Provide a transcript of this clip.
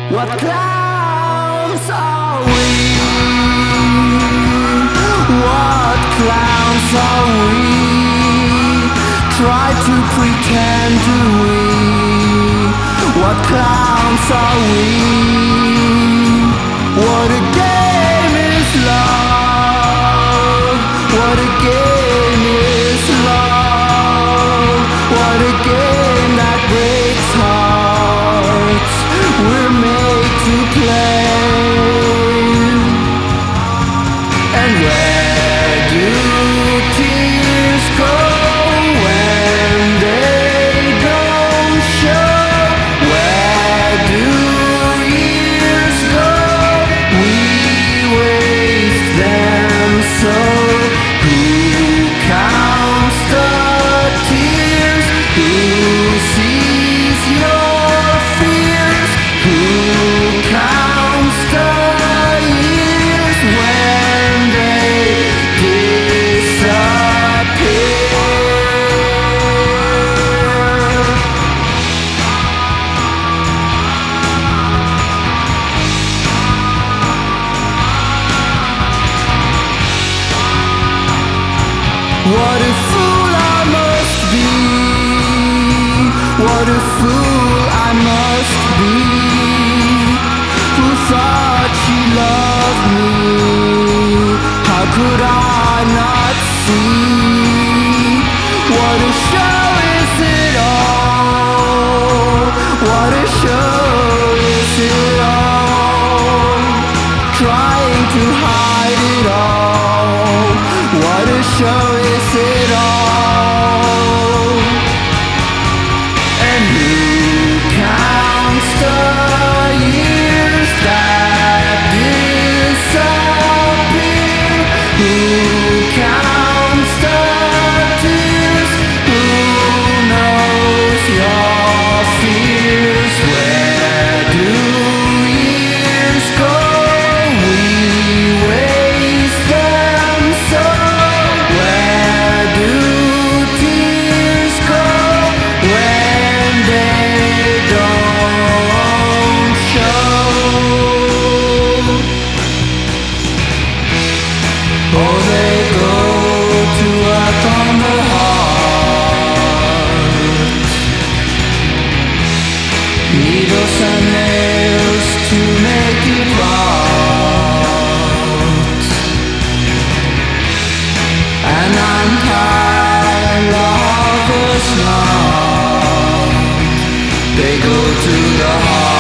What clowns are we? What clowns are we? Try to pretend, do we? What clowns are we? What a game is love. What a game is love. What a game that breaks hearts. We're made to play. And where do tears go when they don't show? Where do years go? We waste them so. Who counts the tears? Who sees your fears? Who counts the years when they disappear? What a fool I must be. What a fool I must be. Who thought she loved me? How could I not see? What a show is it all? What a show is it all? Trying to hide it all. What a show is it all? And who counts the years that disappear? Who counts the tears? Who knows your fears? Where do years go? We waste them so. Where do tears go when they don't show? Oh, they go to work on the heart. Needles and nails to make it right. And I'm tired of the snow. They go to the heart.